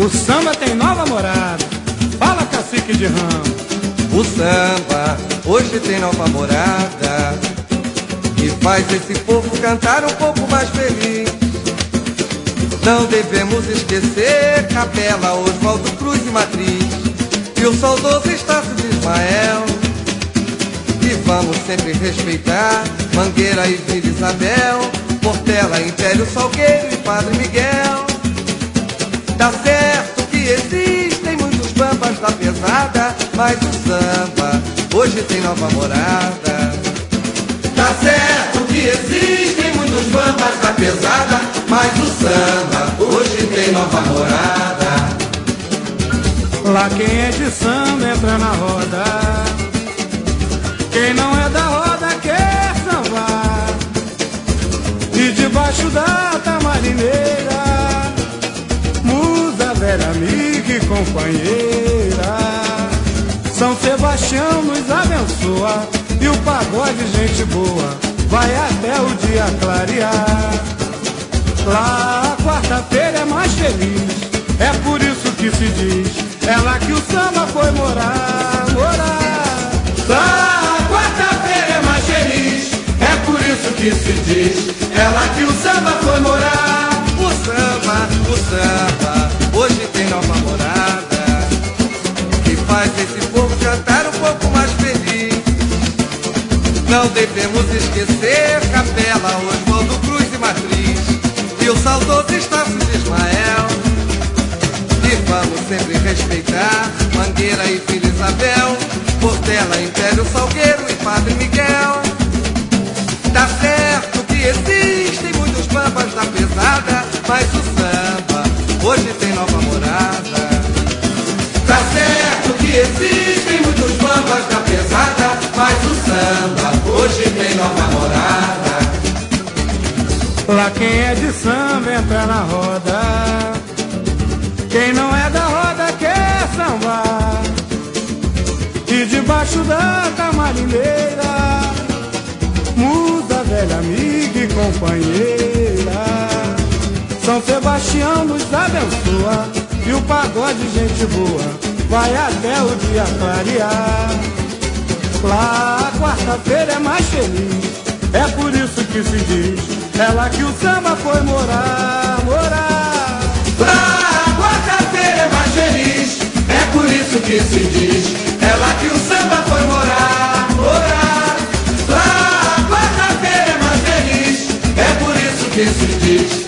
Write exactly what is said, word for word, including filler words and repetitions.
O samba tem nova morada. Fala, cacique de ramo. O samba hoje tem nova morada que faz esse povo cantar um pouco mais feliz. Não devemos esquecer Capela, Oswaldo Cruz e Matriz e o saudoso Estácio de Ismael. E vamos sempre respeitar Mangueira e Vila Isabel, Portela, Império Salgueiro e Padre Miguel. Tá certo que existem muitos bambas da pesada, mas o samba hoje tem nova morada. Tá certo que existem muitos bambas da pesada, mas o samba hoje tem nova morada. Lá quem é de samba entra na roda, quem não é da roda quer sambar. E debaixo da tamarineira, musa, velha amiga e companheira, São Sebastião nos abençoa e o pagode, gente boa, vai até o dia clarear. Lá a quarta-feira é mais feliz, é por isso que se diz, é lá que o samba foi morar, morar. Lá a quarta-feira é mais feliz, é por isso que se diz, é lá que o samba foi morar. O samba, o samba, hoje tem nova morada que faz esse povo cantar um pouco mais feliz. Não devemos esquecer Capela, Oswaldo Cruz e Matriz e o saudoso Estácio de Ismael. E vamos sempre respeitar Mangueira e Vila Isabel, Portela, Império Salgueiro e Padre Miguel. Tá certo que existem muitos bambas da pesada, mas o samba hoje tem nova morada. Tá certo que existem muitos bambas da pesada, mas o samba hoje tem nova morada. Lá quem é de samba entra na roda, quem não é da roda quer sambar. E debaixo da tamarineira, musa, velha amiga e companheira, São Sebastião nos abençoa e o pagode, gente boa, vai até o dia clarear. Lá a quarta-feira é mais feliz, é por isso que se diz, é lá que o samba foi morar, morar. Lá a quarta-feira é mais feliz, é por isso que se diz, é lá que o samba foi morar, morar. Lá a quarta-feira é mais feliz, é por isso que se diz,